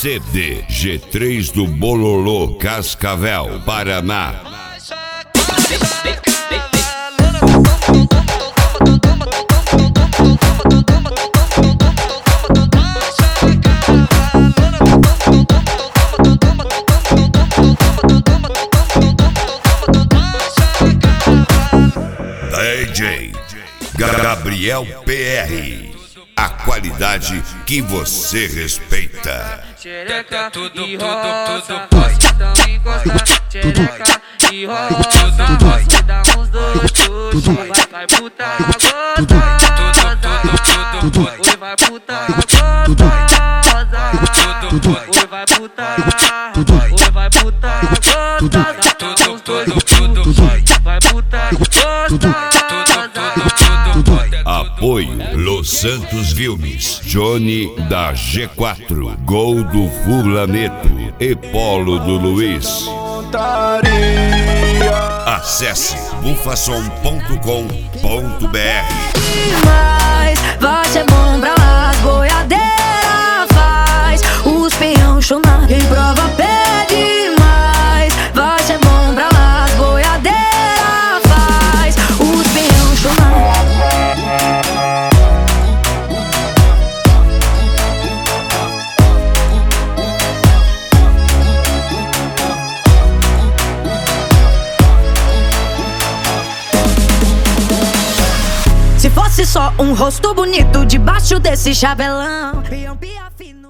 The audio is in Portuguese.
CD G3 do Bololô, Cascavel, Paraná. DJ Gabriel PR, a qualidade que você respeita. Xereca e roça, então encosta, xereca e roça, se dá uns dois puxos, vai puta gostosa, oi vai puta gostosa, oi vai puta, oi vai puta gostosa, uns dois puxos, vai puta gostosa. Apoio Los Santos Filmes, Johnny da G4, Gol do Fulaneto e Polo do Luiz. Acesse bufason.com.br. Vai ser bom pra lá, as boiadeiras faz os peão chonar, quem prova pede mais. Vai ser bom pra lá, as boiadeiras faz os peão chonar. Se fosse só um rosto bonito debaixo desse chabelão,